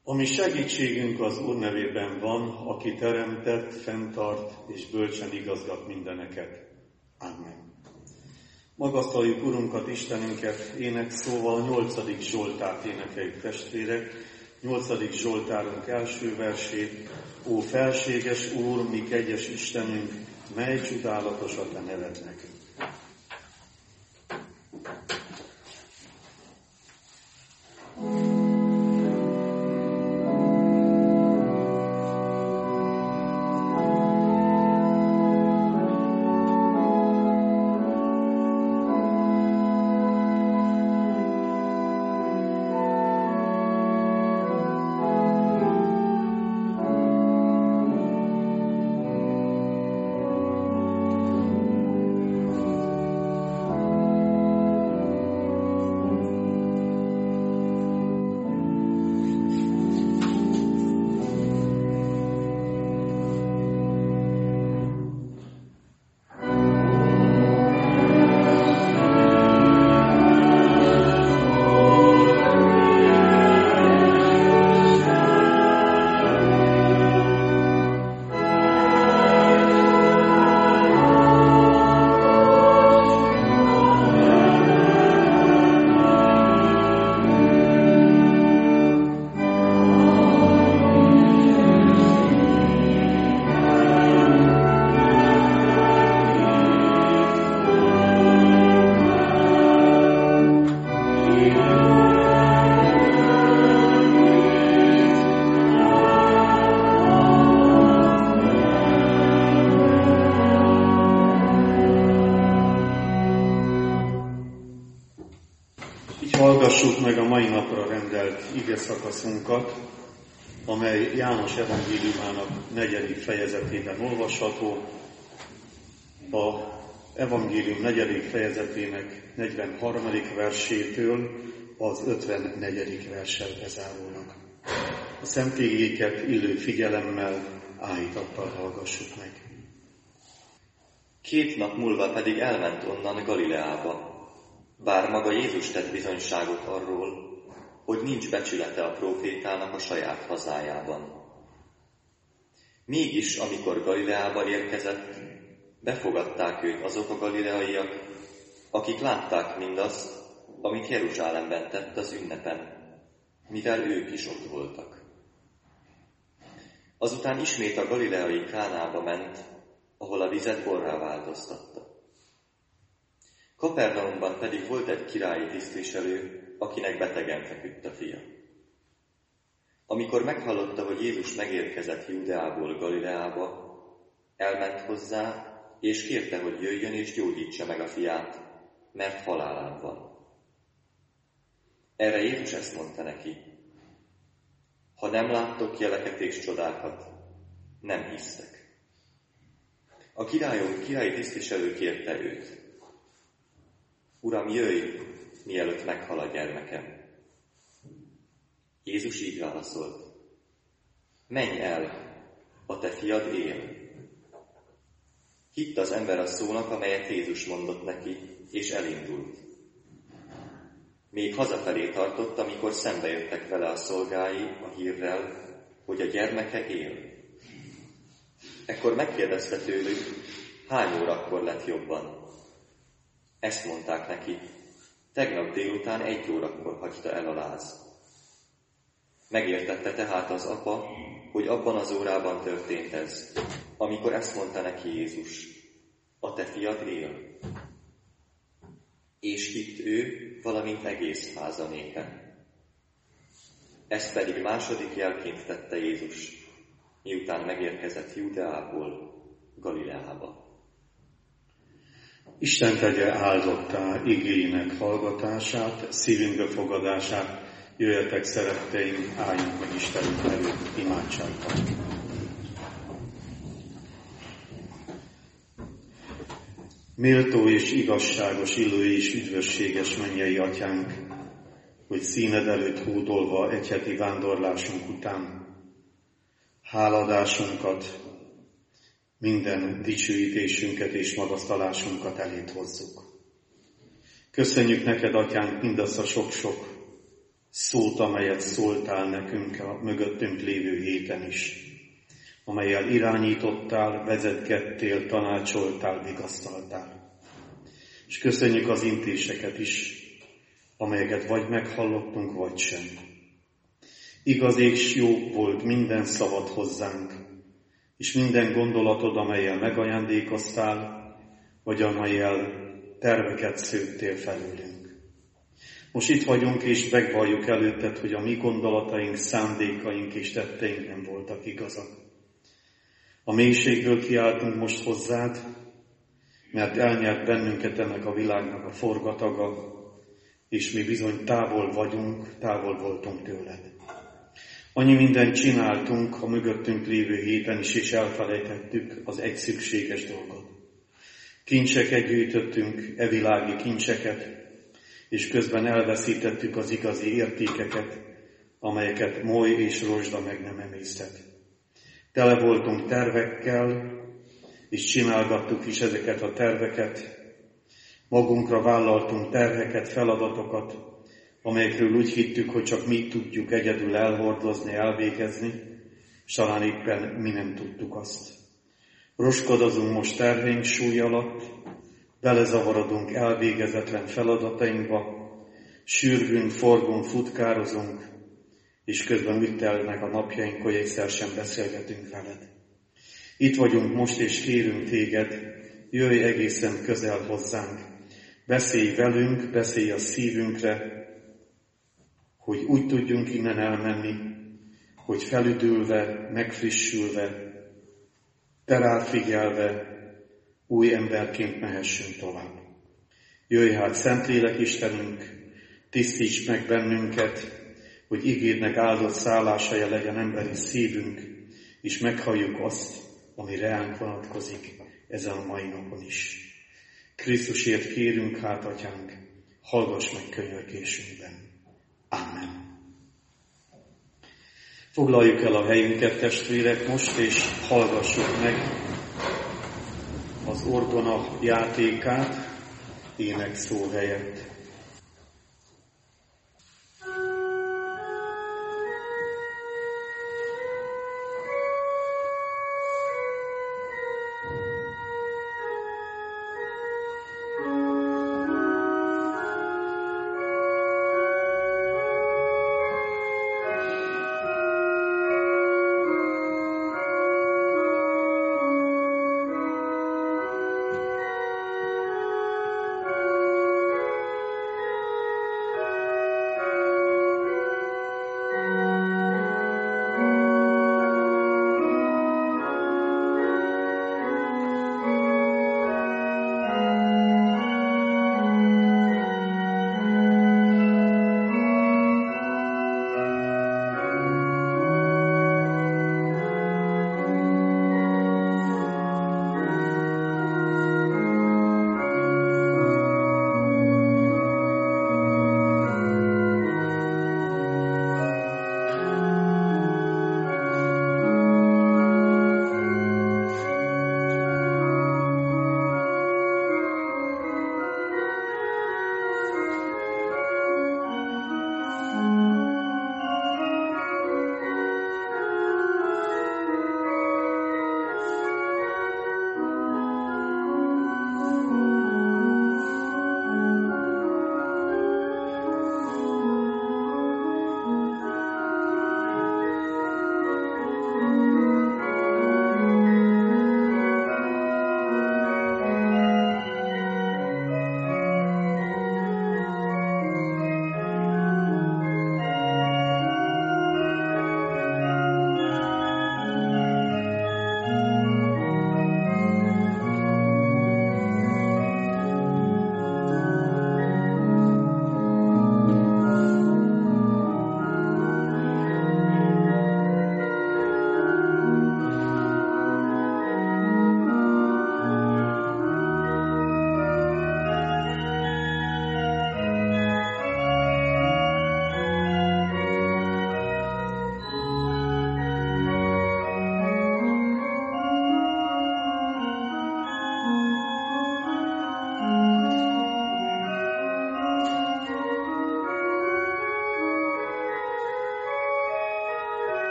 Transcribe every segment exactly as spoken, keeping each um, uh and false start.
A mi segítségünk az Úr nevében van, aki teremtett, fenntart és bölcsen igazgat mindeneket. Amen. Magasztaljuk Urunkat, Istenünket énekszóval, a nyolcadik Zsoltárt énekeljük, testvérek. Nyolcadik Zsoltárunk első versét. Ó felséges Úr, mi kegyes Istenünk, mely csodálatos a te nevednek. Hallgassuk meg a mai napra rendelt ige szakaszunkat, amely János evangéliumának negyedik fejezetében olvasható. A evangélium negyedik fejezetének negyvenharmadik versétől az ötvennegyedik verssel bezárólag. A szentigéket illő figyelemmel állítattal hallgassuk meg. Két nap múlva pedig elment onnan Galileába. Bár maga Jézus tett bizonyságot arról, hogy nincs becsülete a prófétának a saját hazájában. Mégis, amikor Galileába érkezett, befogadták őt azok a galileaiak, akik látták mindazt, amit Jeruzsálemben tett az ünnepen, mivel ők is ott voltak. Azután ismét a galileai Kánába ment, ahol a vizet borrá változtatta. Kapernaumban pedig volt egy királyi tisztviselő, akinek betegen feküdt a fia. Amikor meghallotta, hogy Jézus megérkezett Júdeából Galileába, elment hozzá, és kérte, hogy jöjjön és gyógyítsa meg a fiát, mert halálán van. Erre Jézus ezt mondta neki: ha nem láttok jeleket és csodákat, nem hisztek. A királyom királyi tisztviselő kérte őt: Uram, jöjj, mielőtt meghal a gyermekem. Jézus így válaszolt: menj el, a te fiad él. Hitt az ember a szónak, amelyet Jézus mondott neki, és elindult. Még hazafelé tartott, amikor szembejöttek vele a szolgái a hírrel, hogy a gyermeke él. Ekkor megkérdezte tőlük, hány órakor lett jobban. Ezt mondták neki: tegnap délután egy órakor hagyta el a láz. Megértette tehát az apa, hogy abban az órában történt ez, amikor ezt mondta neki Jézus: a te fiad él. És hitt ő, valamint egész háza népe. Ezt pedig második jelként tette Jézus, miután megérkezett Júdeából Galileába. Isten tegye áldottá igéinek hallgatását, szívünk befogadását. Jöjjetek, szeretteim, álljunk meg Istenünk előtt imádságban. Méltó és igazságos, illő és üdvösséges mennyei atyánk, hogy színed előtt hódolva egy heti vándorlásunk után háladásunkat, minden dicsőítésünket és magasztalásunkat elét hozzuk. Köszönjük neked, atyánk, mindazt a sok-sok szót, amelyet szóltál nekünk a mögöttünk lévő héten is, amellyel irányítottál, vezetgettél, tanácsoltál, vigasztaltál. És köszönjük az intéseket is, amelyeket vagy meghallottunk, vagy sem. Igaz és jó volt minden szavad hozzánk, és minden gondolatod, amellyel megajándékoztál, vagy amellyel terveket szőttél felőlünk. Most itt vagyunk, és megvalljuk előtted, hogy a mi gondolataink, szándékaink és tetteink nem voltak igazak. A mélységből kiáltunk most hozzád, mert elnyert bennünket ennek a világnak a forgataga, és mi bizony távol vagyunk, távol voltunk tőled. Annyi mindent csináltunk a mögöttünk lévő héten is, és elfelejtettük az egy szükséges dolgot. Kincseket gyűjtöttünk, evilági kincseket, és közben elveszítettük az igazi értékeket, amelyeket moly és rozsda meg nem emésztett. Tele voltunk tervekkel, és csinálgattuk is ezeket a terveket. Magunkra vállaltunk terheket, feladatokat, amelyekről úgy hittük, hogy csak mi tudjuk egyedül elhordozni, elvégezni, és talán éppen mi nem tudtuk azt. Roskodozunk most terhénk súly alatt, belezavarodunk elvégezetlen feladatainkba, sürgünk, forgunk, futkározunk, és közben úgy telnek a napjaink, hogy egyszer sem beszélgetünk veled. Itt vagyunk most, és kérünk téged, jöjj egészen közel hozzánk, beszélj velünk, beszélj a szívünkre, hogy úgy tudjunk innen elmenni, hogy felüdülve, megfrissülve, te rád figyelve, új emberként mehessünk tovább. Jöjj hát, Szentlélek Istenünk, tisztíts meg bennünket, hogy igédnek áldott szálláshelye legyen emberi szívünk, és meghalljuk azt, ami reánk vonatkozik ezen a mai napon is. Krisztusért kérünk hát, Atyánk, hallgass meg könyörgésünkben. Amen. Foglaljuk el a helyünket, testvérek, most, és hallgassuk meg az orgona játékát énekszó helyett.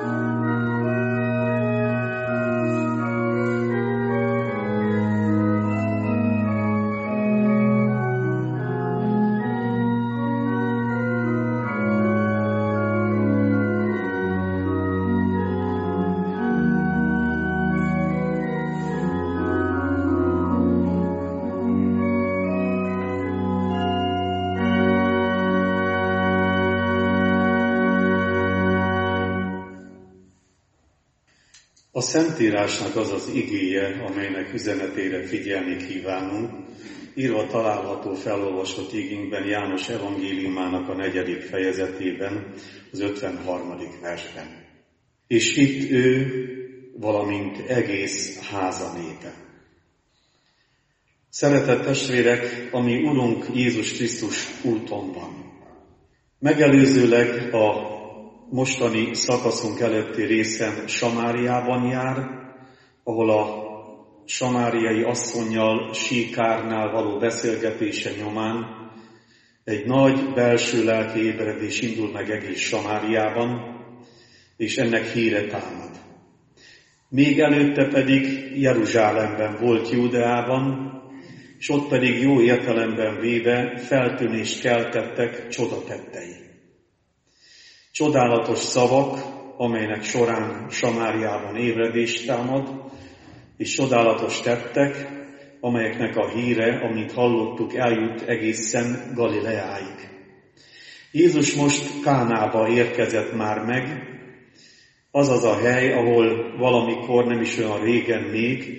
A Szentírásnak az az igéje, amelynek üzenetére figyelni kívánunk, írva található felolvasott igénkben János evangéliumának a negyedik fejezetében, az ötvenharmadik versben. És hitt ő, valamint egész háza népe. Szeretett testvérek, ami Urunk Jézus Krisztus úton van. Megelőzőleg a mostani szakaszunk előtti részen Samáriában jár, ahol a samáriai asszonnyal Síkárnál való beszélgetése nyomán egy nagy belső lelki ébredés indul meg egész Samáriában, és ennek híre támad. Még előtte pedig Jeruzsálemben volt Júdeában, és ott pedig jó értelemben véve feltűnést keltettek csodatettei. Csodálatos szavak, amelynek során Samáriában ébredést támad, és csodálatos tettek, amelyeknek a híre, amint hallottuk, eljut egészen Galileáig. Jézus most Kánába érkezett már meg, az az a hely, ahol valamikor, nem is olyan régen még,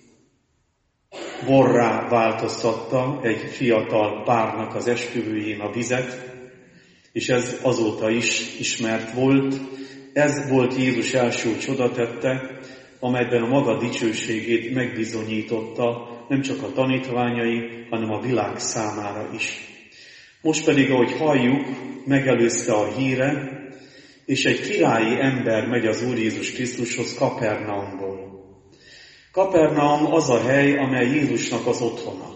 borrá változtatta egy fiatal párnak az esküvőjén a vizet, és ez azóta is ismert volt. Ez volt Jézus első csodatette, amelyben a maga dicsőségét megbizonyította nem csak a tanítványai, hanem a világ számára is. Most pedig, ahogy halljuk, megelőzte a híre, és egy királyi ember megy az Úr Jézus Krisztushoz Kapernaumból. Kapernaum az a hely, amely Jézusnak az otthona.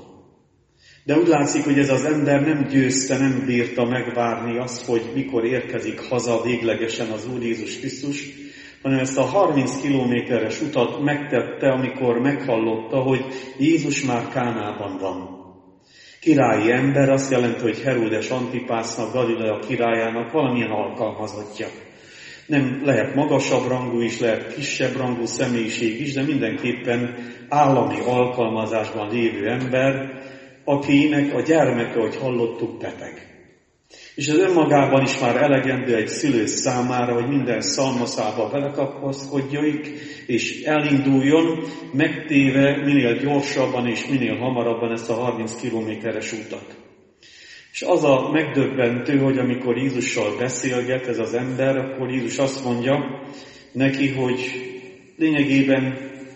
De úgy látszik, hogy ez az ember nem győzte, nem bírta megvárni azt, hogy mikor érkezik haza véglegesen az Úr Jézus Krisztus, hanem ezt a harminc kilométeres utat megtette, amikor meghallotta, hogy Jézus már Kánában van. Királyi ember azt jelenti, hogy Heródes Antipásznak, Galilea királyának valamilyen alkalmazottja. Nem lehet magasabb rangú is, lehet kisebb rangú személyiség is, de mindenképpen állami alkalmazásban lévő ember, akinek a gyermeke, hogy hallottuk, beteg. És ez önmagában is már elegendő egy szülő számára, hogy minden szalmaszába belekapaszkodjék, és elinduljon, megtéve minél gyorsabban és minél hamarabban ezt a harminc kilométeres utat. És az a megdöbbentő, hogy amikor Jézussal beszélget ez az ember, akkor Jézus azt mondja neki, hogy lényegében,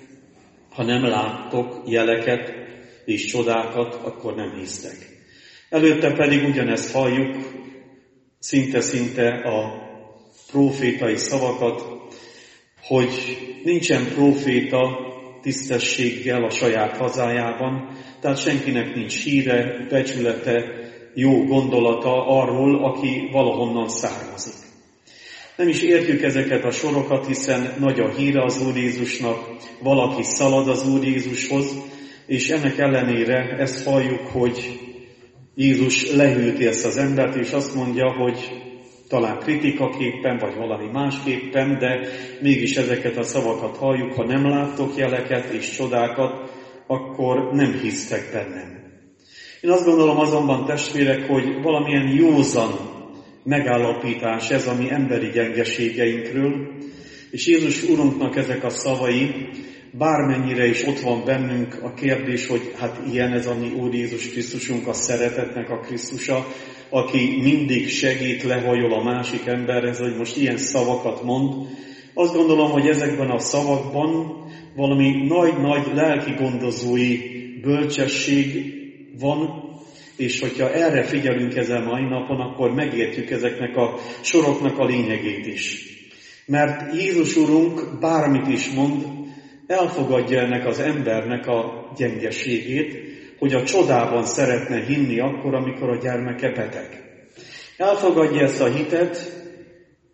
ha nem láttok jeleket és csodákat, akkor nem hisztek. Előtte pedig ugyanezt halljuk, szinte-szinte a prófétai szavakat, hogy nincsen próféta tisztességgel a saját hazájában, tehát senkinek nincs híre, becsülete, jó gondolata arról, aki valahonnan származik. Nem is értjük ezeket a sorokat, hiszen nagy a híre az Úr Jézusnak, valaki szalad az Úr Jézushoz, és ennek ellenére ezt halljuk, hogy Jézus lehűlti ezt az embert, és azt mondja, hogy talán kritikaképpen, vagy valami másképpen, de mégis ezeket a szavakat halljuk, ha nem láttok jeleket és csodákat, akkor nem hisztek bennem. Én azt gondolom azonban, testvérek, hogy valamilyen józan megállapítás ez a mi emberi gyengeségeinkről, és Jézus Urunknak ezek a szavai, bármennyire is ott van bennünk a kérdés, hogy hát ilyen ez a mi Úr Jézus Krisztusunk, a szeretetnek a Krisztusa, aki mindig segít, lehajol a másik emberhez, hogy most ilyen szavakat mond. Azt gondolom, hogy ezekben a szavakban valami nagy-nagy lelki gondozói bölcsesség van, és hogyha erre figyelünk ezen mai napon, akkor megértjük ezeknek a soroknak a lényegét is. Mert Jézus Urunk bármit is mond, elfogadja ennek az embernek a gyengeségét, hogy a csodában szeretne hinni akkor, amikor a gyermeke beteg. Elfogadja ezt a hitet,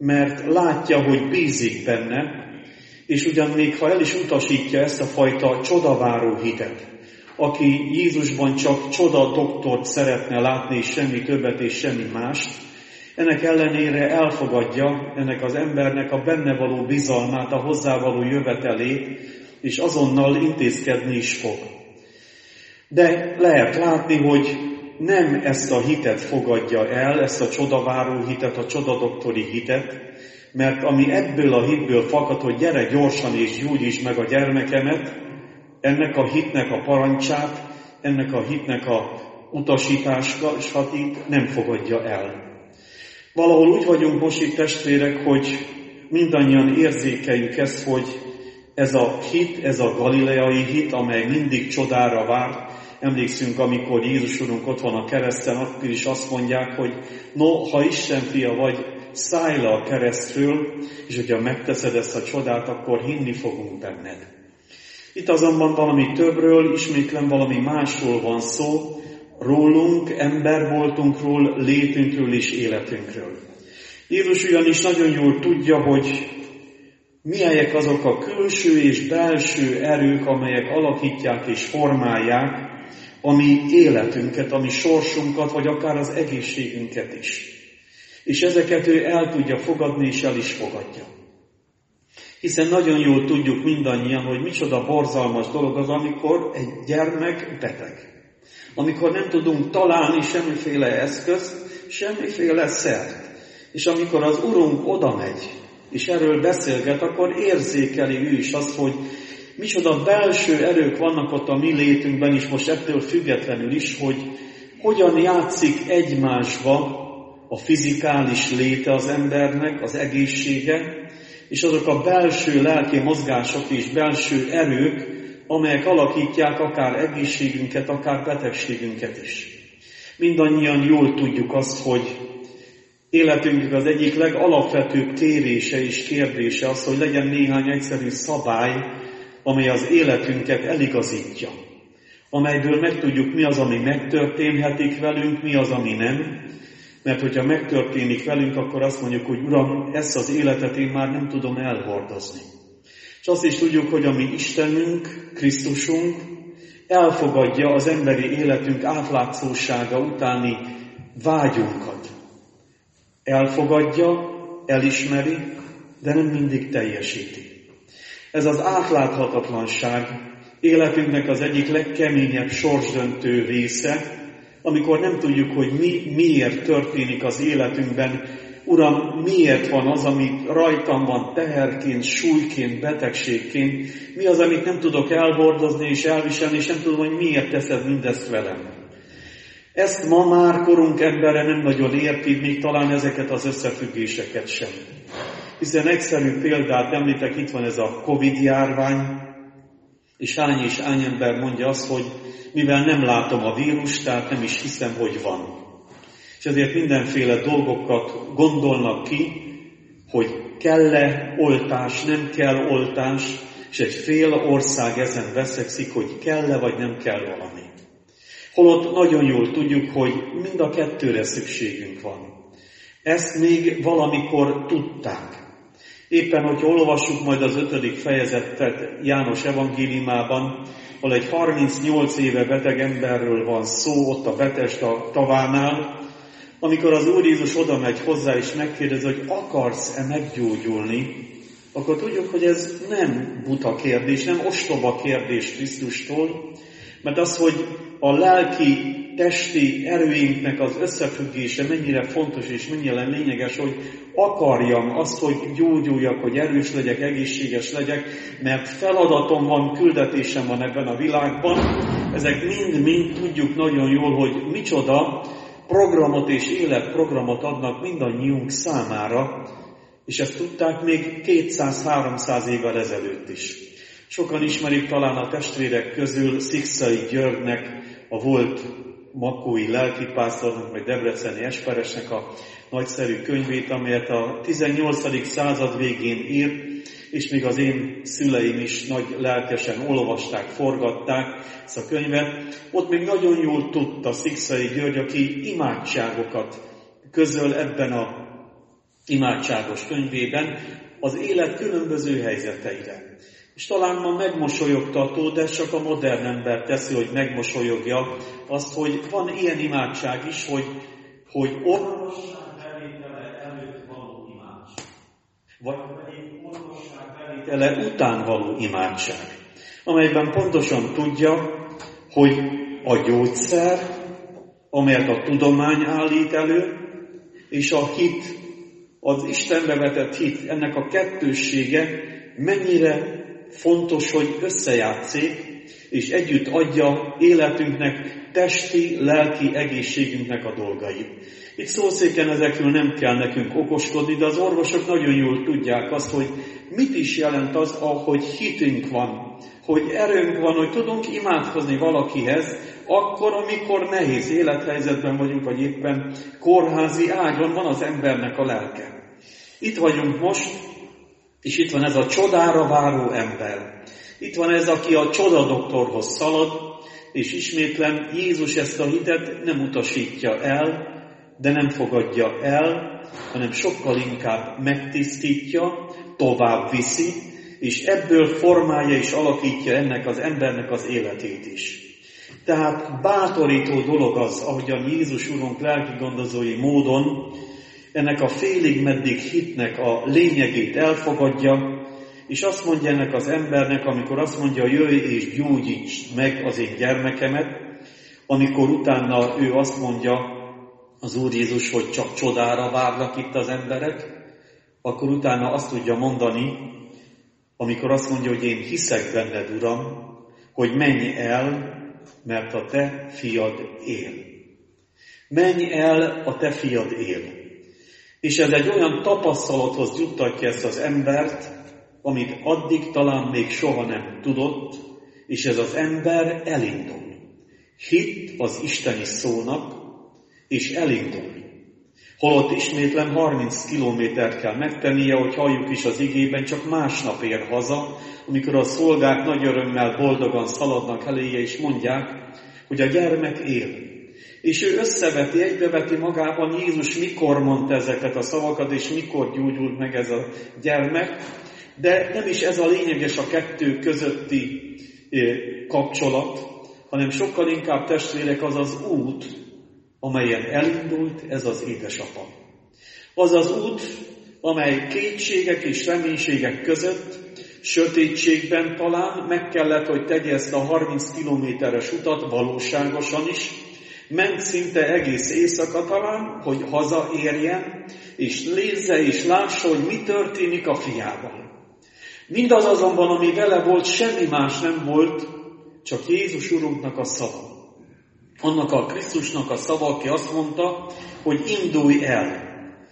mert látja, hogy bízik benne, és ugyan még ha el is utasítja ezt a fajta csodaváró hitet, aki Jézusban csak csoda doktort szeretne látni, és semmi többet és semmi mást, ennek ellenére elfogadja ennek az embernek a benne való bizalmát, a hozzávaló jövetelét, és azonnal intézkedni is fog. De lehet látni, hogy nem ezt a hitet fogadja el, ezt a csodaváró hitet, a csodadoktori hitet, mert ami ebből a hitből fakad, hogy gyere gyorsan és gyógyítsd meg a gyermekemet, ennek a hitnek a parancsát, ennek a hitnek a utasítását nem fogadja el. Valahol úgy vagyunk most itt, testvérek, hogy mindannyian érzékeljük ezt, hogy ez a hit, ez a galileai hit, amely mindig csodára várt. Emlékszünk, amikor Jézus Urunk ott van a kereszten, akkor is azt mondják, hogy no, ha Isten fia vagy, szállj le a keresztről, és hogyha megteszed ezt a csodát, akkor hinni fogunk benned. Itt azonban valami többről, ismétlen valami másról van szó, rólunk, embervoltunkról, létünkről és életünkről. Jézus ugyanis nagyon jól tudja, hogy milyenek azok a külső és belső erők, amelyek alakítják és formálják a mi életünket, a mi sorsunkat, vagy akár az egészségünket is. És ezeket ő el tudja fogadni, és el is fogadja. Hiszen nagyon jól tudjuk mindannyian, hogy micsoda borzalmas dolog az, amikor egy gyermek beteg. Amikor nem tudunk találni semmiféle eszközt, semmiféle szert. És amikor az Urunk oda megy, és erről beszélget, akkor érzékeli ő is azt, hogy micsoda belső erők vannak ott a mi létünkben is, most ettől függetlenül is, hogy hogyan játszik egymásba a fizikális léte az embernek, az egészsége, és azok a belső lelki mozgások és belső erők, amelyek alakítják akár egészségünket, akár betegségünket is. Mindannyian jól tudjuk azt, hogy életünknek az egyik legalapvetőbb kérése és kérdése az, hogy legyen néhány egyszerű szabály, amely az életünket eligazítja. Amelyből megtudjuk, mi az, ami megtörténhetik velünk, mi az, ami nem. Mert hogyha megtörténik velünk, akkor azt mondjuk, hogy Uram, ezt az életet én már nem tudom elhordozni. És azt is tudjuk, hogy a mi Istenünk, Krisztusunk elfogadja az emberi életünk átlátszósága utáni vágyunkat. Elfogadja, elismeri, de nem mindig teljesíti. Ez az átláthatatlanság életünknek az egyik legkeményebb sorsdöntő része, amikor nem tudjuk, hogy mi miért történik az életünkben. Uram, miért van az, ami rajtam van teherként, súlyként, betegségként, mi az, amit nem tudok elhordozni és elviselni, és nem tudom, hogy miért teszed mindezt velem. Ezt ma már korunk embere nem nagyon érti, még talán ezeket az összefüggéseket sem. Hiszen egyszerű példát említek, itt van ez a Covid-járvány, és hány és hány ember mondja azt, hogy mivel nem látom a vírust, tehát nem is hiszem, hogy van. És ezért mindenféle dolgokat gondolnak ki, hogy kell-e oltás, nem kell oltás, és egy fél ország ezen veszekszik, hogy kell-e vagy nem kell valami. Holott nagyon jól tudjuk, hogy mind a kettőre szükségünk van. Ezt még valamikor tudták. Éppen, hogy olvassuk majd az ötödik fejezetet János evangéliumában, ahol egy harmincnyolc éve beteg emberről van szó, ott a Betesda tavánál, amikor az Úr Jézus oda megy hozzá és megkérdezi, hogy akarsz-e meggyógyulni, akkor tudjuk, hogy ez nem buta kérdés, nem ostoba kérdés Krisztustól, mert az, hogy a lelki, testi erőinknek az összefüggése mennyire fontos és mennyire lényeges, hogy akarjam azt, hogy gyógyuljak, hogy erős legyek, egészséges legyek, mert feladatom van, küldetésem van ebben a világban. Ezek mind-mind tudjuk nagyon jól, hogy micsoda programot és életprogramot adnak mindannyiunk számára, és ezt tudták még kétszáz-háromszáz évvel ezelőtt is. Sokan ismerik talán a testvérek közül Szikszai Györgynek, a volt makói lelkipásztornak, vagy debreceni esperesnek a nagyszerű könyvét, amelyet a tizennyolcadik század végén írt, és még az én szüleim is nagy lelkesen olvasták, forgatták ezt a könyvet. Ott még nagyon jól tudta Szikszai György, aki imádságokat közöl ebben a imádságos könyvében az élet különböző helyzeteire. És talán ma megmosolyogtató, de csak a modern ember teszi, hogy megmosolyogja azt, hogy van ilyen imádság is, hogy, hogy orvosság bevétele előtt való imádság. Vagy pedig orvosság bevétele után való imádság. Amelyben pontosan tudja, hogy a gyógyszer, amelyet a tudomány állít elő, és a hit, az Istenbe vetett hit, ennek a kettőssége mennyire fontos, hogy összejátszik, és együtt adja életünknek, testi, lelki egészségünknek a dolgait. Itt szószéken ezekről nem kell nekünk okoskodni, de az orvosok nagyon jól tudják azt, hogy mit is jelent az, ahogy hitünk van, hogy erőnk van, hogy tudunk imádkozni valakihez, akkor, amikor nehéz élethelyzetben vagyunk, vagy éppen kórházi ágyon van az embernek a lelke. Itt vagyunk most, és itt van ez a csodára váró ember. Itt van ez, aki a csodadoktorhoz szalad, és ismétlem, Jézus ezt a hitet nem utasítja el, de nem fogadja el, hanem sokkal inkább megtisztítja, tovább viszi, és ebből formálja és alakítja ennek az embernek az életét is. Tehát bátorító dolog az, ahogyan Jézus Urunk lelki gondozói módon ennek a félig meddig hitnek a lényegét elfogadja, és azt mondja ennek az embernek, amikor azt mondja, jöjj és gyógyítsd meg az én gyermekemet, amikor utána ő azt mondja, az Úr Jézus, hogy csak csodára várnak itt az emberek, akkor utána azt tudja mondani, amikor azt mondja, hogy én hiszek benned, Uram, hogy menj el, mert a te fiad él. Menj el, a te fiad él. És ez egy olyan tapasztalathoz juttatja ezt az embert, amit addig talán még soha nem tudott, és ez az ember elindul. Hitt az isteni szónak, és elindul. Holott ismétlem harminc kilométert kell megtennie, hogy halljuk is az igében, csak másnap ér haza, amikor a szolgák nagy örömmel boldogan szaladnak eléje, és mondják, hogy a gyermek él. És ő összeveti, egybeveti magában Jézus mikor mondta ezeket a szavakat, és mikor gyógyult meg ez a gyermek, de nem is ez a lényeges a kettő közötti kapcsolat, hanem sokkal inkább, testvérek, az az út, amelyen elindult ez az édesapa. Az az út, amely kétségek és reménységek között, sötétségben talán meg kellett, hogy tegye ezt a harminc kilométeres utat valóságosan is, ment szinte egész éjszaka talán, hogy hazaérjen, és nézze és lássa, hogy mi történik a fiával. Mindaz azonban, ami vele volt, semmi más nem volt, csak Jézus Urunknak a szava. Annak a Krisztusnak a szava, aki azt mondta, hogy indulj el.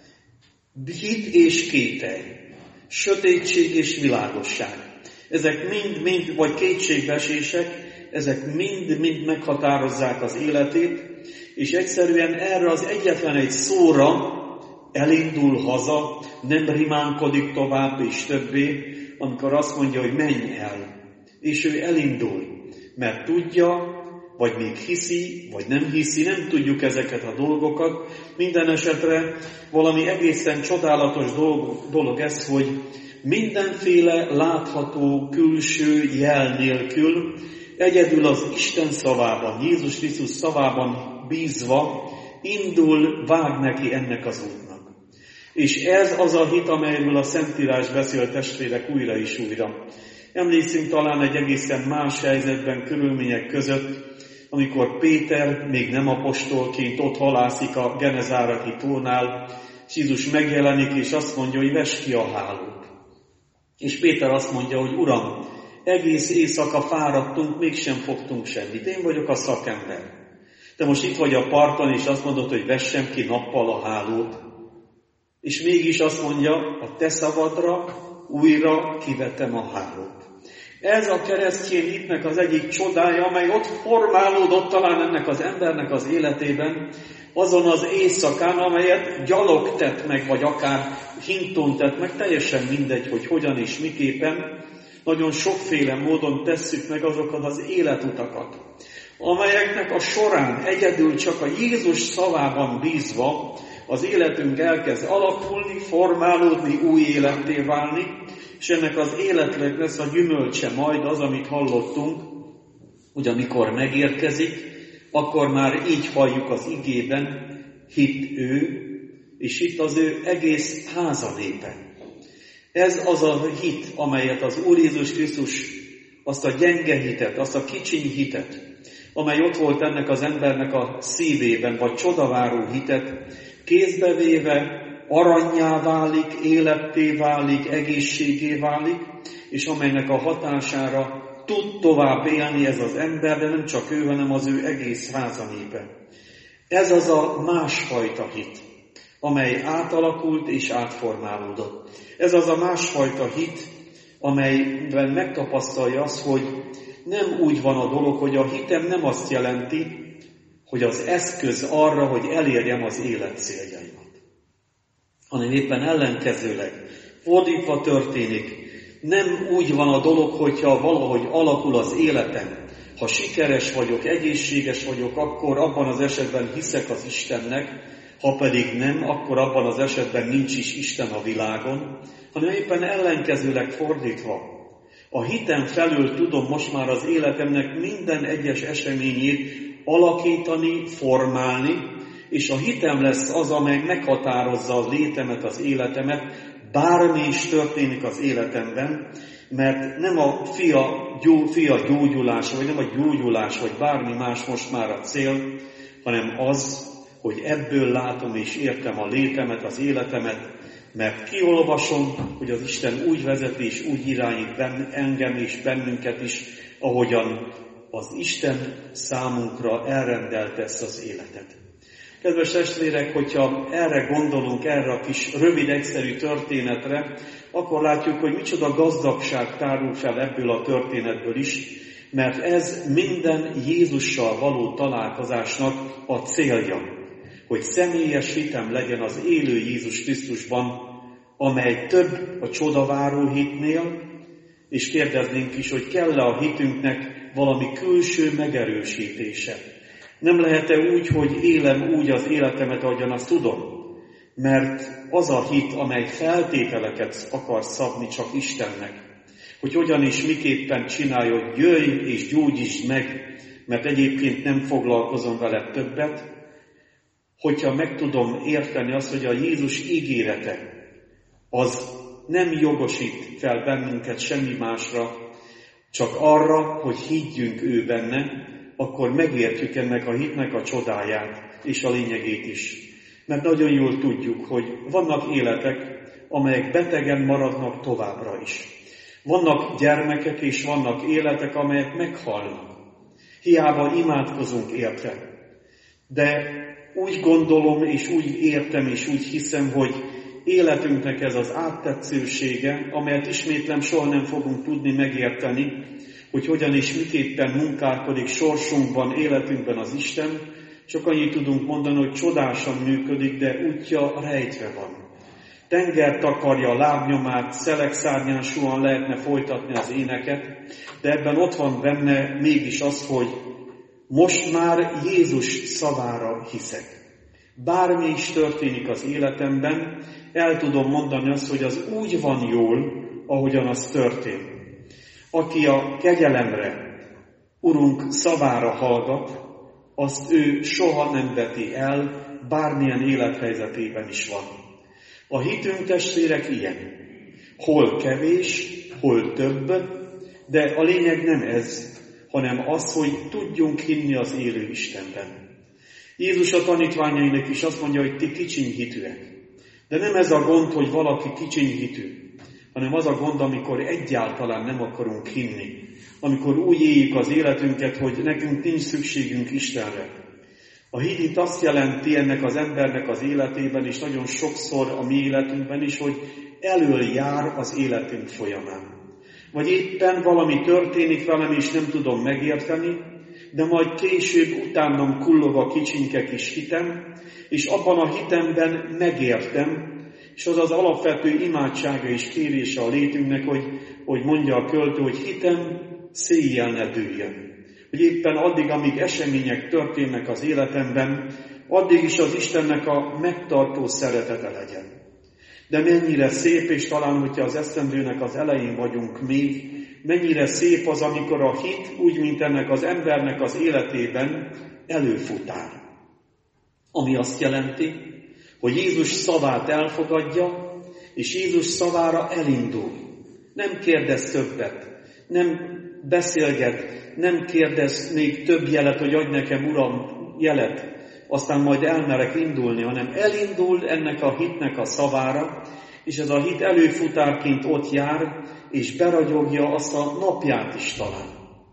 Hit és kételj, sötétség és világosság. Ezek mind-mind, vagy kétségbeesések, ezek mind-mind meghatározzák az életét, és egyszerűen erre az egyetlen egy szóra elindul haza, nem rimánkodik tovább és többé, amikor azt mondja, hogy menj el. És ő elindul, mert tudja, vagy még hiszi, vagy nem hiszi, nem tudjuk ezeket a dolgokat. Minden esetre valami egészen csodálatos dolog, dolog ez, hogy mindenféle látható külső jel nélkül, egyedül az Isten szavában, Jézus Krisztus szavában bízva, indul, vág neki ennek az útnak. És ez az a hit, amelyről a Szentírás beszél, testvérek, újra és újra. Emlékszünk talán egy egészen más helyzetben, körülmények között, amikor Péter még nem apostolként ott halászik a Genezáreti tónál, és Jézus megjelenik, és azt mondja, hogy vess ki a hálót. És Péter azt mondja, hogy Uram, egész éjszaka fáradtunk, mégsem fogtunk semmit. Én vagyok a szakember. De most itt vagy a parton, és azt mondod, hogy vessem ki nappal a hálót. És mégis azt mondja, a te szavadra újra kivetem a hálót. Ez a keresztény hitnek az egyik csodája, amely ott formálódott talán ennek az embernek az életében, azon az éjszakán, amelyet gyalog tett meg, vagy akár hinton tett meg, teljesen mindegy, hogy hogyan és miképpen, nagyon sokféle módon tesszük meg azokat az életutakat, amelyeknek a során egyedül csak a Jézus szavában bízva, Az életünk elkezd alakulni, formálódni, új életté válni, és ennek az életnek lesz a gyümölcse majd az, amit hallottunk, hogy amikor megérkezik, akkor már így halljuk az igében, hitt ő, és itt az ő egész háza népe. Ez az a hit, amelyet az Úr Jézus Krisztus, azt a gyenge hitet, azt a kicsiny hitet, amely ott volt ennek az embernek a szívében, vagy csodaváró hitet, kézbe véve arannyá válik, életté válik, egészségé válik, és amelynek a hatására tud tovább élni ez az ember, de nem csak ő, hanem az ő egész háza népe. Ez az a másfajta hit, amely átalakult és átformálódott. Ez az a másfajta hit, amelyben megtapasztalja azt, hogy nem úgy van a dolog, hogy a hitem nem azt jelenti, hogy az eszköz arra, hogy elérjem az élet céljaimat. Hanem éppen ellenkezőleg, fordítva történik, nem úgy van a dolog, hogyha valahogy alakul az életem. Ha sikeres vagyok, egészséges vagyok, akkor abban az esetben hiszek az Istennek, ha pedig nem, akkor abban az esetben nincs is Isten a világon, hanem éppen ellenkezőleg fordítva. A hitem felől tudom most már az életemnek minden egyes eseményét alakítani, formálni, és a hitem lesz az, amely meghatározza a létemet, az életemet, bármi is történik az életemben, mert nem a fia, gyó, fia gyógyulása, vagy nem a gyógyulás, vagy bármi más most már a cél, hanem az, hogy ebből látom és értem a létemet, az életemet, mert kiolvasom, hogy az Isten úgy vezet és úgy irányít engem és bennünket is, ahogyan az Isten számunkra elrendelte ezt az életet. Kedves testvérek, hogyha erre gondolunk, erre a kis rövid, egyszerű történetre, akkor látjuk, hogy micsoda gazdagság tárul fel ebből a történetből is, mert ez minden Jézussal való találkozásnak a célja, hogy személyes hitem legyen az élő Jézus Krisztusban, amely több a csodaváró hitnél, és kérdeznénk is, hogy kell-e a hitünknek valami külső megerősítése. Nem lehet-e úgy, hogy élem úgy az életemet, ahogyan azt tudom? Mert az a hit, amely feltételeket akar szabni csak Istennek, hogy hogyan és miképpen csinálja, hogy jöjj és gyógyítsd meg, mert egyébként nem foglalkozom vele többet, hogyha meg tudom érteni azt, hogy a Jézus ígérete az nem jogosít fel bennünket semmi másra, csak arra, hogy higgyünk ő benne, akkor megértjük ennek a hitnek a csodáját és a lényegét is. Mert nagyon jól tudjuk, hogy vannak életek, amelyek betegen maradnak továbbra is. Vannak gyermekek és vannak életek, amelyek meghalnak. Hiába imádkozunk érte. De úgy gondolom, és úgy értem, és úgy hiszem, hogy életünknek ez az áttetszősége, amelyet ismétlem soha nem fogunk tudni megérteni, hogy hogyan és miképpen munkálkodik sorsunkban, életünkben az Isten, csak annyit tudunk mondani, hogy csodásan működik, de útja rejtve van. Tenger takarja a lábnyomát, szelekszárnyásúan lehetne folytatni az éneket, de ebben ott van benne mégis az, hogy most már Jézus szavára hiszek. Bármi is történik az életemben, el tudom mondani azt, hogy az úgy van jól, ahogyan az történt. Aki a kegyelemre, Urunk szavára hallgat, azt ő soha nem veti el, bármilyen élethelyzetében is van. A hitünk, testvérek, ilyen. Hol kevés, hol több, de a lényeg nem ez, hanem az, hogy tudjunk hinni az élő Istenben. Jézus a tanítványainak is azt mondja, hogy ti kicsiny hitűek. De nem ez a gond, hogy valaki kicsiny hitű, hanem az a gond, amikor egyáltalán nem akarunk hinni. Amikor úgy éljük az életünket, hogy nekünk nincs szükségünk Istenre. A hit itt azt jelenti ennek az embernek az életében, és nagyon sokszor a mi életünkben is, hogy elől jár az életünk folyamán. Vagy éppen valami történik velem, és nem tudom megérteni, de majd később utánam kullog a kicsinke kis hitem, és abban a hitemben megértem, és az az alapvető imádsága és kérése a létünknek, hogy, hogy mondja a költő, hogy hitem széjjel ne dőljön. Hogy éppen addig, amíg események történnek az életemben, addig is az Istennek a megtartó szeretete legyen. De mennyire szép, és talán, hogyha az esztendőnek az elején vagyunk még, mennyire szép az, amikor a hit, úgy, mint ennek az embernek az életében előfutár. Ami azt jelenti, hogy Jézus szavát elfogadja, és Jézus szavára elindul. Nem kérdez többet, nem beszélget, nem kérdez még több jelet, hogy adj nekem, Uram, jelet, aztán majd elmerek indulni, hanem elindul ennek a hitnek a szavára, és ez a hit előfutárként ott jár, és beragyogja azt a napját is talán.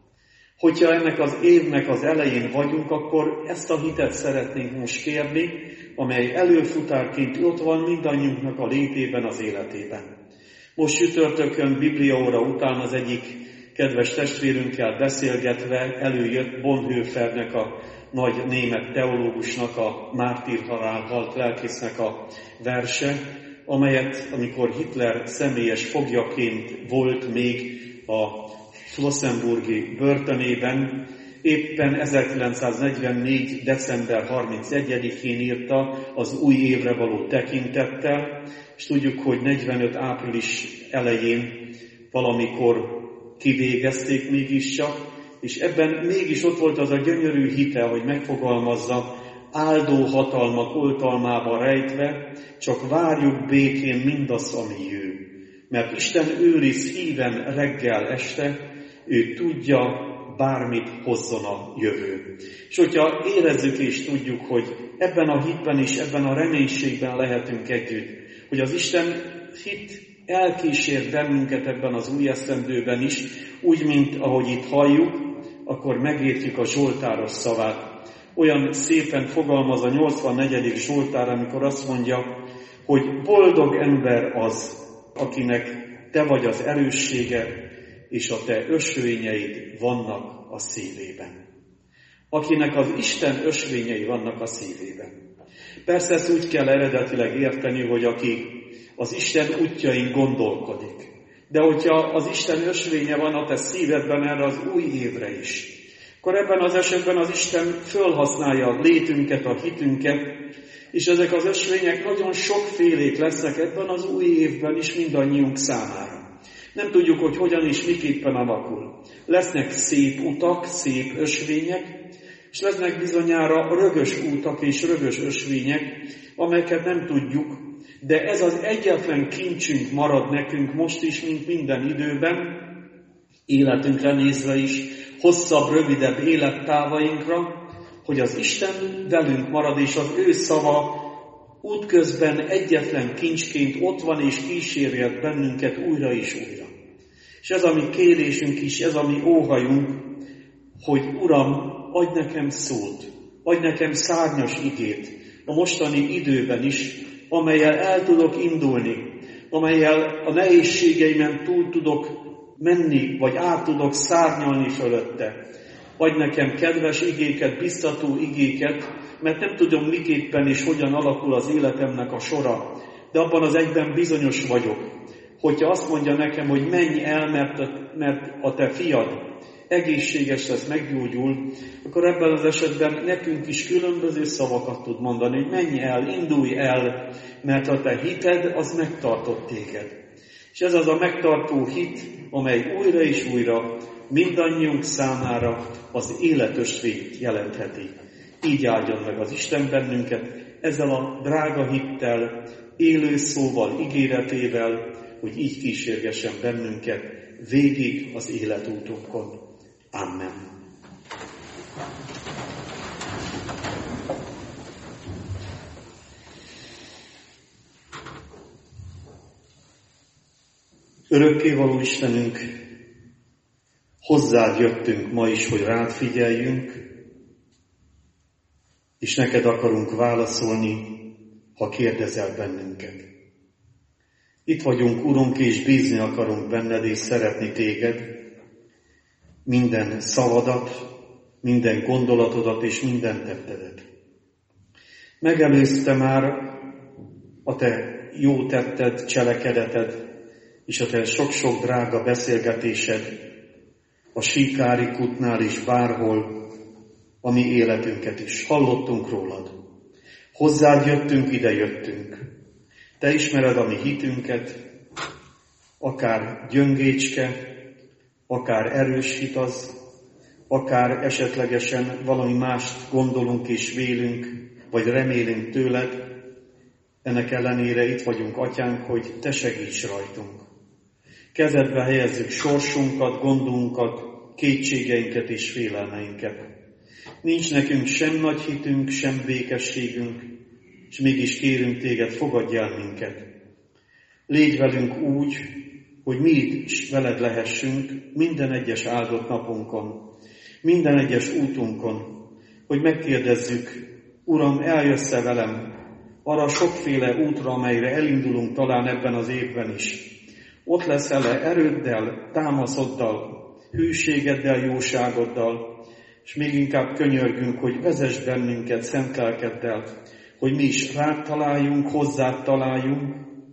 Hogyha ennek az évnek az elején vagyunk, akkor ezt a hitet szeretnénk most kérni, amely előfutárként ott van mindannyiunknak a létében, az életében. Most csütörtökön Bibliaóra után az egyik kedves testvérünkkel beszélgetve előjött Bonhoeffernek, a nagy német teológusnak, a mártírhalál halt lelkésznek a verse, amelyet, amikor Hitler személyes foglyaként volt még a flossenburgi börtönében, éppen ezerkilencszáznegyvennégy. december harmincegyedikén írta az új évre való tekintettel, és tudjuk, hogy negyvenöt. április elején valamikor kivégezték mégiscsak, és ebben mégis ott volt az a gyönyörű hite, hogy megfogalmazza, áldó hatalmak oltalmába rejtve, csak várjuk békén mindazt, ami jő. Mert Isten őriz híven reggel este, ő tudja, bármit hozzon a jövő. És hogyha érezzük és tudjuk, hogy ebben a hitben és ebben a reménységben lehetünk együtt, hogy az Isten hit elkísér bennünket ebben az új esztendőben is, úgy, mint ahogy itt halljuk, akkor megértjük a Zsoltáros szavát. Olyan szépen fogalmaz a nyolcvannegyedik Zsoltár, amikor azt mondja, hogy boldog ember az, akinek te vagy az erőssége, és a te ösvényeid vannak a szívében. Akinek az Isten ösvényei vannak a szívében. Persze ezt úgy kell eredetileg érteni, hogy aki az Isten útjain gondolkodik. De hogyha az Isten ösvénye van a te szívedben erre az új évre is, akkor ebben az esetben az Isten fölhasználja a létünket, a hitünket, és ezek az ösvények nagyon sokfélék lesznek ebben az új évben is mindannyiunk számára. Nem tudjuk, hogy hogyan és miképpen alakul. Lesznek szép utak, szép ösvények, és lesznek bizonyára rögös útak és rögös ösvények, amelyeket nem tudjuk, de ez az egyetlen kincsünk marad nekünk most is, mint minden időben, életünkre nézve is, hosszabb, rövidebb élettávainkra, hogy az Isten velünk marad, és az ő szava útközben egyetlen kincsként ott van, és kísérjet bennünket újra és újra. És ez a mi kérésünk is, ez a mi óhajunk, hogy Uram, adj nekem szót, adj nekem szárnyas igét a mostani időben is, amellyel el tudok indulni, amellyel a nehézségeimen túl tudok menni, vagy át tudok szárnyalni fölötte. Adj nekem kedves igéket, biztató igéket, mert nem tudom miképpen és hogyan alakul az életemnek a sora, de abban az egyben bizonyos vagyok, hogyha azt mondja nekem, hogy menj el, mert a, mert a te fiad egészséges lesz, meggyógyul, akkor ebben az esetben nekünk is különböző szavakat tud mondani, hogy menj el, indulj el, mert a te hited az megtartott téged. És ez az a megtartó hit, amely újra és újra mindannyiunk számára az életösvényt jelentheti. Így áldjon meg az Isten bennünket, ezzel a drága hittel, élő szóval, ígéretével, hogy így kísérgessen bennünket végig az életútunkon. Amen. Örökkévaló Istenünk, hozzád jöttünk ma is, hogy rád figyeljünk, és neked akarunk válaszolni, ha kérdezel bennünket. Itt vagyunk, Urunk, és bízni akarunk benned, és szeretni téged, minden szavadat, minden gondolatodat és minden tettedet. Megelőzte már a te jó tetted, cselekedeted, és a te sok-sok drága beszélgetésed a Síkári kútnál is bárhol, a mi életünket is. Hallottunk rólad. Hozzád jöttünk, ide jöttünk. Te ismered a mi hitünket, akár gyöngécske, akár erős hit az, akár esetlegesen valami mást gondolunk és vélünk, vagy remélünk tőled. Ennek ellenére itt vagyunk, Atyánk, hogy Te segíts rajtunk. Kezedbe helyezzük sorsunkat, gondunkat, kétségeinket és félelmeinket. Nincs nekünk sem nagy hitünk, sem békességünk, és mégis kérünk Téged, fogadj el minket. Légy velünk úgy, hogy mi is veled lehessünk minden egyes áldott napunkon, minden egyes útunkon, hogy megkérdezzük, Uram, eljössz-e velem arra sokféle útra, amelyre elindulunk talán ebben az évben is. Ott leszel-e erőddel, támaszoddal, hűségeddel, jóságoddal, és még inkább könyörgünk, hogy vezess bennünket szent lelkeddel, hogy mi is rád találjunk, hozzád találjunk,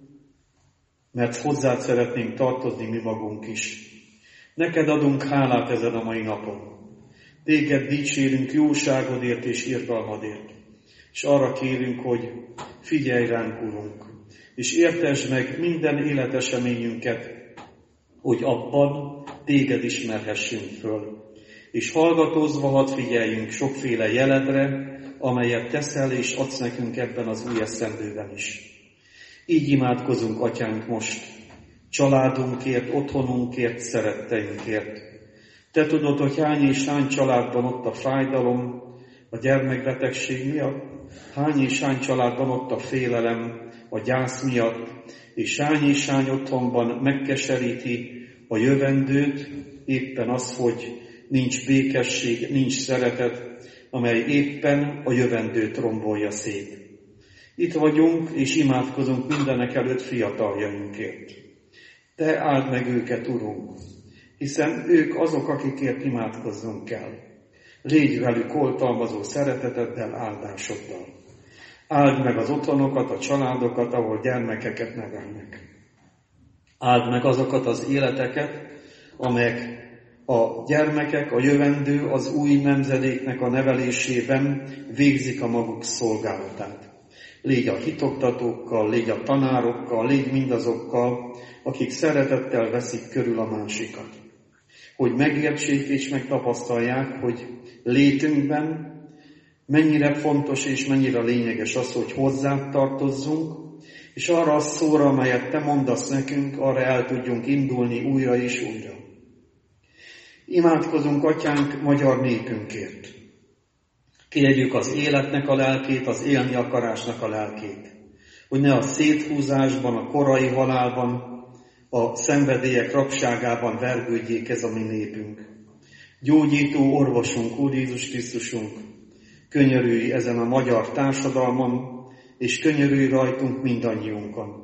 mert hozzád szeretnénk tartozni mi magunk is. Neked adunk hálát ezen a mai napon. Téged dicsérünk jóságodért és irgalmadért. És arra kérünk, hogy figyelj ránk, Urunk, és értesd meg minden életeseményünket, hogy abban Téged ismerhessünk föl. És hallgatózva hadd figyeljünk sokféle jeledre, amelyet teszel és adsz nekünk ebben az új esztendőben is. Így imádkozunk, Atyánk, most családunkért, otthonunkért, szeretteinkért. Te tudod, hogy hány és hány családban ott a fájdalom, a gyermekbetegség miatt, hány és hány családban ott a félelem, a gyász miatt, és hány és hány otthonban megkeseríti a jövendőt, éppen az, hogy nincs békesség, nincs szeretet, amely éppen a jövendőt rombolja szét. Itt vagyunk, és imádkozunk mindenek előtt fiataljainkért. Te áld meg őket, Urunk, hiszen ők azok, akikért imádkozzunk kell. Légy velük oltalmazó szereteteddel, áldásoddal. Áld meg az otthonokat, a családokat, ahol gyermekeket nevelnek. Áld meg azokat az életeket, amelyek a gyermekek, a jövendő, az új nemzedéknek a nevelésében végzik a maguk szolgálatát. Légy a hitoktatókkal, légy a tanárokkal, légy mindazokkal, akik szeretettel veszik körül a másikat. Hogy megértsék és megtapasztalják, hogy létünkben mennyire fontos és mennyire lényeges az, hogy hozzád tartozzunk, és arra a szóra, amelyet Te mondasz nekünk, arra el tudjunk indulni újra és újra. Imádkozunk, Atyánk, magyar népünkért. Kérjük az életnek a lelkét, az élni akarásnak a lelkét. Hogy ne a széthúzásban, a korai halálban, a szenvedélyek rabságában vergődjék ez a mi népünk. Gyógyító orvosunk, Úr Jézus Krisztusunk, könyörülj ezen a magyar társadalmon, és könyörülj rajtunk mindannyiunkon.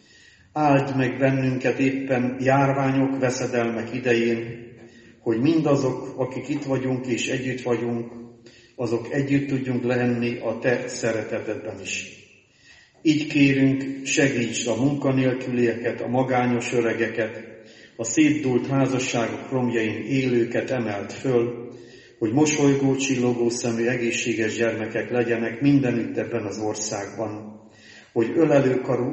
Áld meg bennünket éppen járványok, veszedelmek idején, hogy mindazok, akik itt vagyunk és együtt vagyunk, azok együtt tudjunk lenni a Te szeretetedben is. Így kérünk, segíts a munkanélkülieket, a magányos öregeket, a szétdúlt házasságok romjain élőket emelt föl, hogy mosolygó, csillogó szemű, egészséges gyermekek legyenek mindenütt ebben az országban, hogy ölelőkarú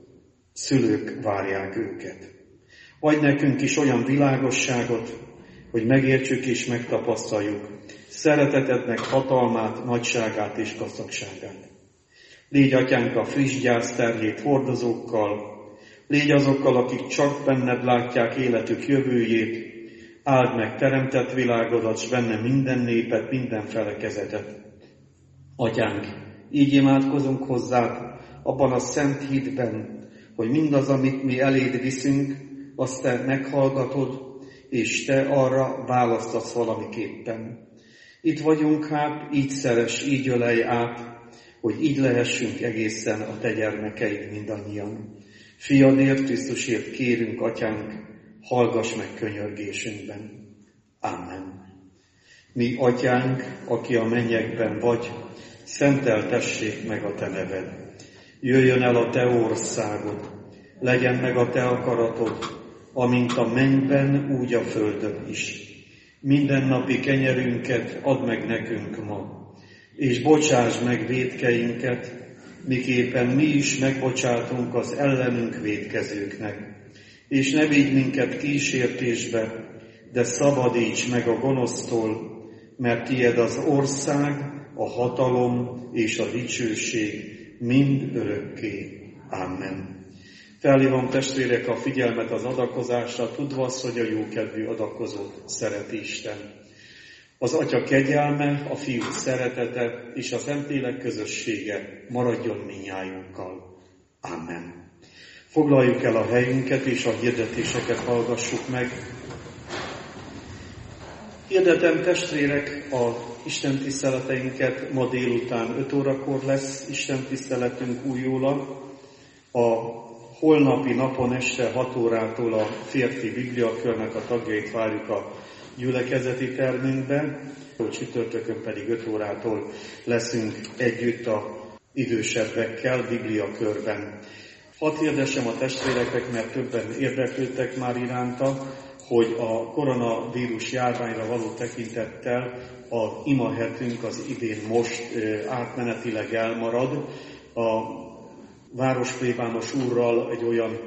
szülők várják őket. Adj nekünk is olyan világosságot, hogy megértsük és megtapasztaljuk szeretetednek hatalmát, nagyságát és gazdagságát. Légy, Atyánk, a friss gyász terhét hordozókkal, légy azokkal, akik csak benned látják életük jövőjét, áld meg teremtett világodat, s benne minden népet, minden felekezetet. Atyánk, így imádkozunk hozzád, abban a szent hitben, hogy mindaz, amit mi eléd viszünk, azt Te meghallgatod, és Te arra választasz valamiképpen. Itt vagyunk hát, így szeress, így ölelj át, hogy így lehessünk egészen a Te gyermekeid mindannyian. Fiadért, Krisztusért kérünk, Atyánk, hallgass meg könyörgésünkben. Amen. Mi, Atyánk, aki a mennyekben vagy, szenteltessék meg a Te neved. Jöjjön el a Te országod, legyen meg a Te akaratod, amint a mennyben, úgy a földön is. Mindennapi kenyerünket add meg nekünk ma, és bocsáss meg vétkeinket, miképpen mi is megbocsátunk az ellenünk vétkezőknek. És ne vigy minket kísértésbe, de szabadíts meg a gonosztól, mert tied az ország, a hatalom és a dicsőség mind örökké. Amen. Felhívom testvérek a figyelmet az adakozásra, tudva azt, hogy a jókedvű adakozót szereti Isten. Az Atya kegyelme, a Fiú szeretete és a Szentlélek közössége maradjon minnyájunkkal. Amen. Foglaljuk el a helyünket és a hirdetéseket hallgassuk meg. Hirdetem testvérek, a Isten tiszteleteinket ma délután öt órakor lesz Isten tiszteletünk újólag. A holnapi napon este hat órától a férfi bibliakörnek a tagjait várjuk a gyülekezeti termünkben, csütörtökön pedig öt órától leszünk együtt a idősebbekkel bibliakörben. Hadd hirdessem a testvéreknek, mert többen érdeklődtek már iránta, hogy a koronavírus járványra való tekintettel az imahetünk az idén most átmenetileg elmarad. A városplébános úrral egy olyan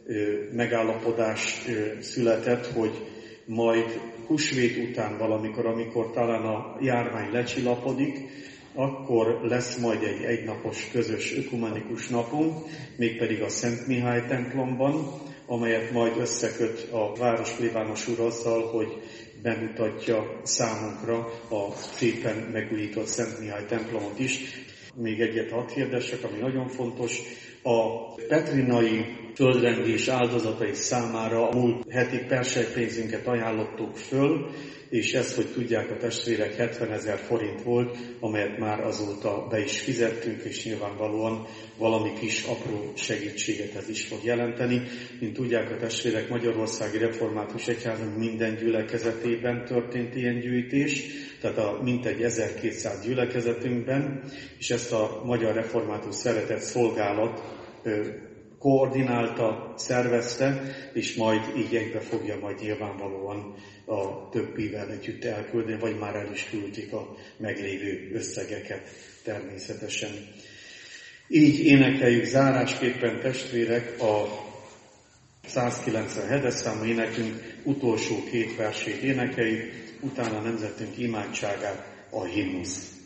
megállapodás született, hogy majd húsvét után valamikor, amikor talán a járvány lecsillapodik, akkor lesz majd egy egynapos közös ökumenikus napunk, mégpedig a Szent Mihály templomban, amelyet majd összeköt a városplébános úr azzal, hogy bemutatja számunkra a szépen megújított Szent Mihály templomot is. Még egyet hadd hirdessek, ami nagyon fontos. A petrinai földrengés áldozatai számára a múlt heti persejpénzünket ajánlottuk föl, és ezt, hogy tudják a testvérek, hetvenezer forint volt, amelyet már azóta be is fizettünk, és nyilvánvalóan valami kis apró segítséget ez is fog jelenteni. Mint tudják a testvérek, Magyarországi Református Egyházunk minden gyülekezetében történt ilyen gyűjtés, tehát a mintegy ezerkétszáz gyülekezetünkben, és ezt a Magyar Református Szeretett Szolgálat koordinálta, szervezte, és majd így egybe fogja majd nyilvánvalóan a többivel együtt elküldeni, vagy már el is küldjük a meglévő összegeket természetesen. Így énekeljük zárásképpen testvérek a százkilencvenhetes számú énekünk utolsó két versét énekeljük, utána nemzetünk imádságát, a himnusz.